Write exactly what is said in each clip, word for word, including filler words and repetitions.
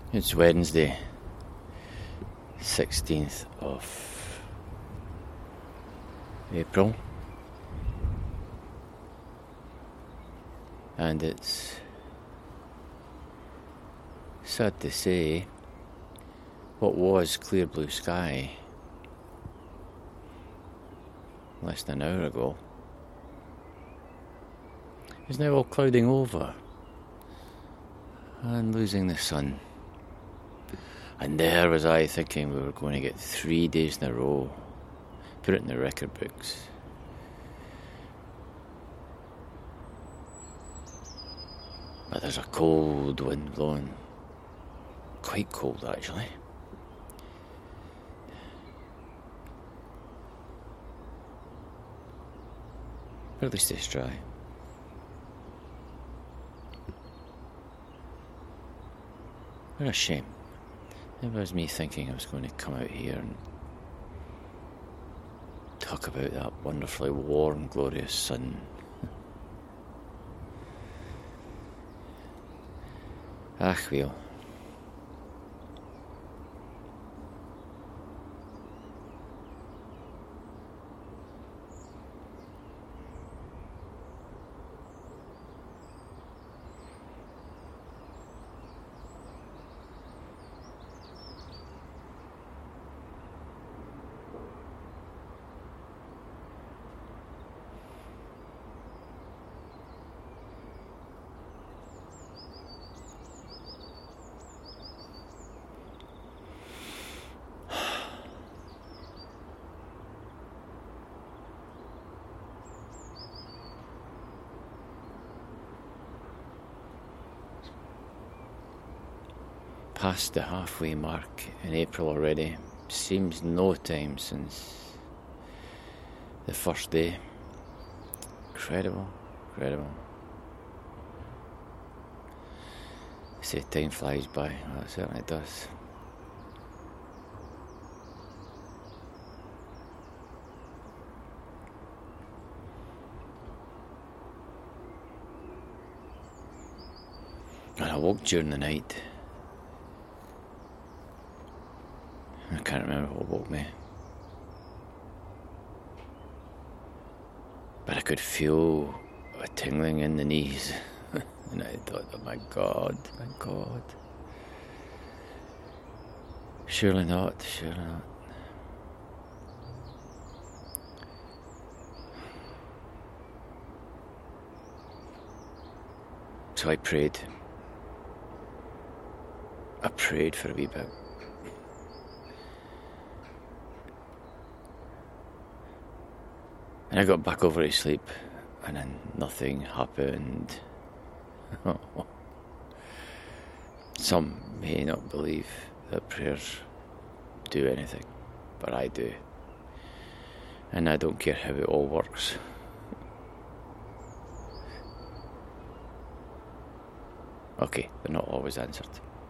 It's Wednesday, sixteenth of April, and it's sad to say what was clear blue sky less than an hour ago is now all clouding over and losing the sun. And there was I thinking we were going to get three days in a row, put it in the record books. But there's a cold wind blowing, quite cold actually. But at least it's dry. What a shame. It was me thinking I was going to come out here and talk about that wonderfully warm, glorious sun. Ach, well. Past the halfway mark in April already. Seems no time since the first day. Incredible, incredible. They say time flies by. Well, it certainly does. And I woke during the night. I can't remember what woke me. But I could feel a tingling in the knees. And I thought, oh my God, my God. Surely not, surely not. So I prayed. I prayed for a wee bit. And I got back over to sleep, and then nothing happened. Some may not believe that prayers do anything, but I do. And I don't care how it all works. Okay, they're not always answered.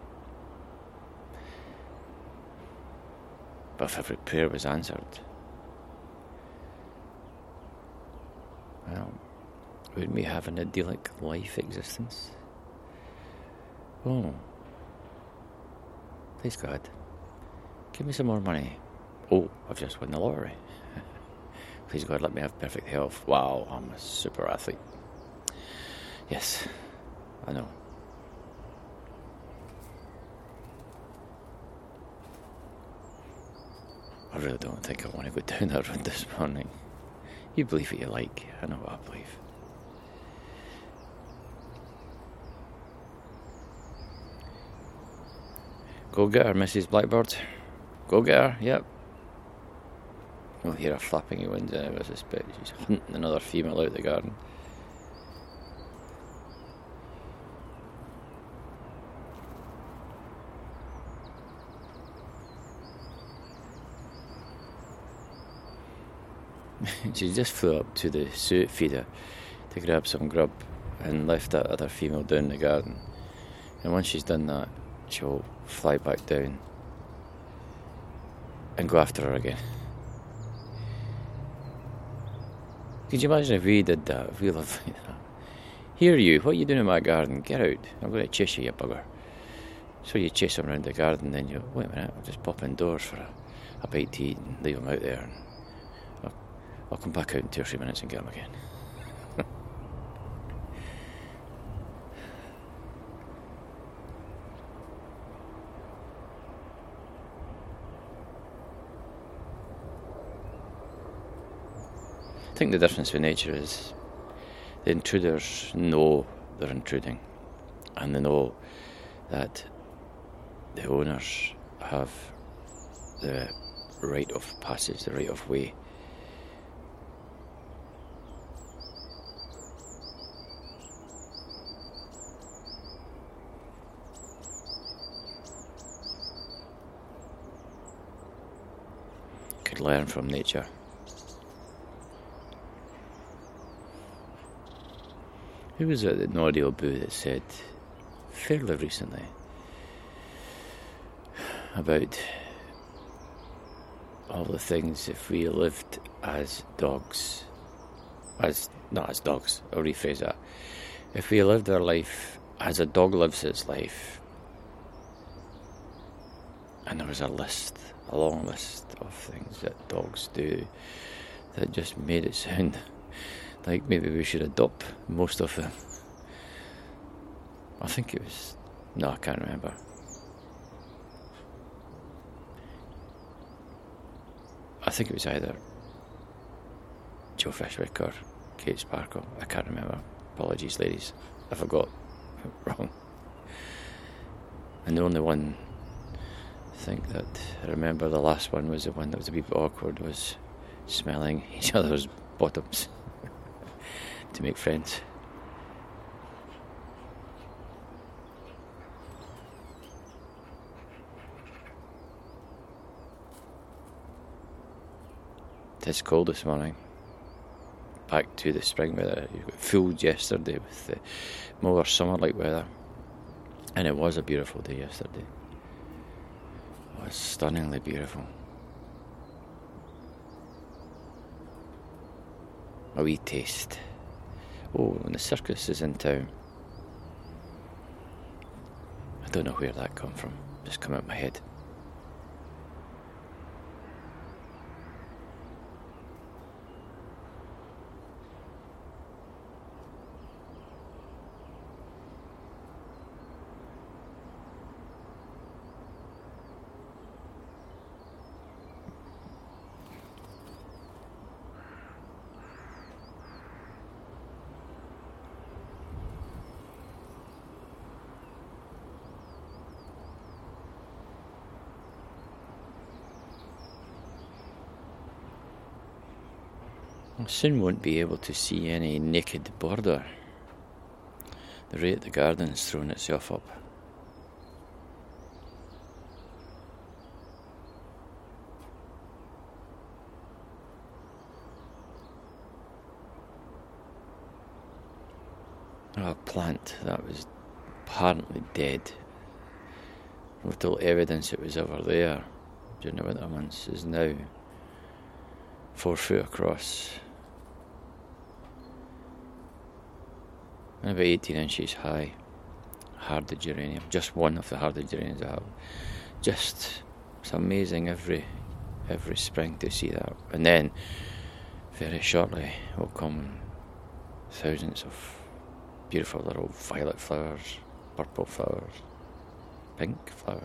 But if every prayer was answered, well, wouldn't we have an idyllic life existence? Oh, please God, give me some more money. Oh, I've just won the lottery. Please God, let me have perfect health. Wow, I'm a super athlete. Yes, I know. I really don't think I want to go down that road this morning. You believe what you like. I know what I believe. Go get her, Missus Blackbird. Go get her, yep. You'll hear her flapping your wings anyway, I suspect. She's hunting another female out the garden. She just flew up to the suet feeder to grab some grub and left that other female down the garden. And once she's done that, she'll fly back down and go after her again. Could you imagine if we did that? If we lived like that? Here you, what are you doing in my garden? Get out. I'm going to chase you, you bugger. So you chase them around the garden, then you, wait a minute, I'll just pop indoors for a, a bite to eat and leave them out there. And I'll, I'll come back out in two or three minutes and get them again. I think the difference with nature is the intruders know they're intruding, and they know that the owners have the right of passage, the right of way. Could learn from nature. Who was it at Naughty Boo that said fairly recently about all the things if we lived as dogs, as not as dogs, I'll rephrase that. If we lived our life as a dog lives its life, and there was a list, a long list of things that dogs do that just made it sound like maybe we should adopt most of them. I think it was... No, I can't remember. I think it was either Joe Fishwick or Kate Sparkle. I can't remember. Apologies, ladies, if I got it wrong. And the only one I think that I remember, the last one was the one that was a wee bit awkward, was smelling each other's bottoms to make friends. It's cold this morning. Back to the spring weather. You got fooled yesterday with the more summer-like weather, and it was a beautiful day yesterday. It was stunningly beautiful. A wee taste. Oh, and the circus is in town. I don't know where that come from. Just come out of my head. I soon won't be able to see any naked border. The rate the garden's thrown itself up. A plant that was apparently dead, little evidence it was ever there during the winter months, is now four foot across. And about eighteen inches high. Hardy geranium. Just one of the hardy geraniums I have. Just, it's amazing every every spring to see that. And then, very shortly, will come thousands of beautiful little violet flowers, purple flowers, pink flowers.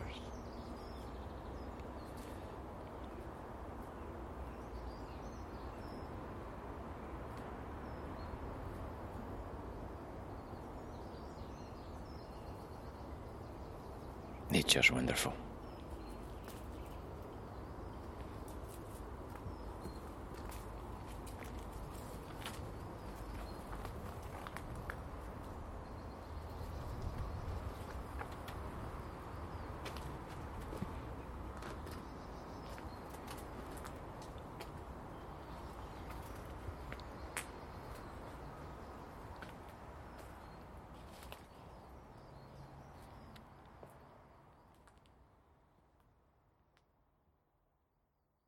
Nature's wonderful.